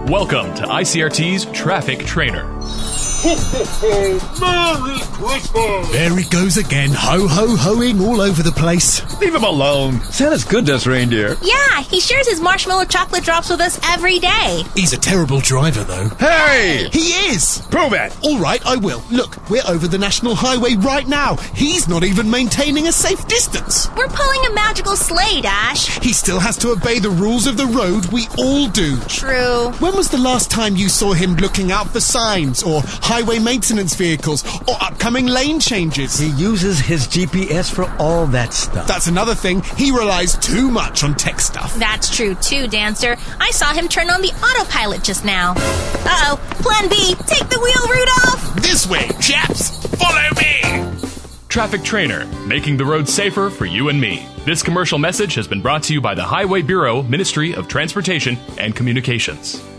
Welcome to ICRT's Traffic Trainer. Merry Christmas! There he goes again, ho-ho-hoing all over the place. Leave him alone. Santa's good to us, reindeer. Yeah, he shares his marshmallow chocolate drops with us every day. He's a terrible driver, though. Hey! He is! Prove it! All right, I will. Look, we're over the National Highway right now. He's not even maintaining a safe distance. We're pulling a magical sleigh, Dash. He still has to obey the rules of the road. We all do. True. When was the last time you saw him looking out for signs or highway maintenance vehicles or upcoming lane changes? He uses his GPS for all that stuff. That's another thing. He relies too much on tech stuff. That's true too, Dancer. I saw him turn on the autopilot just now. Uh-oh. Plan B. Take the wheel, Rudolph. This way, chaps. Follow me. Traffic Trainer, making the road safer for you and me. This commercial message has been brought to you by the Highway Bureau, Ministry of Transportation and Communications.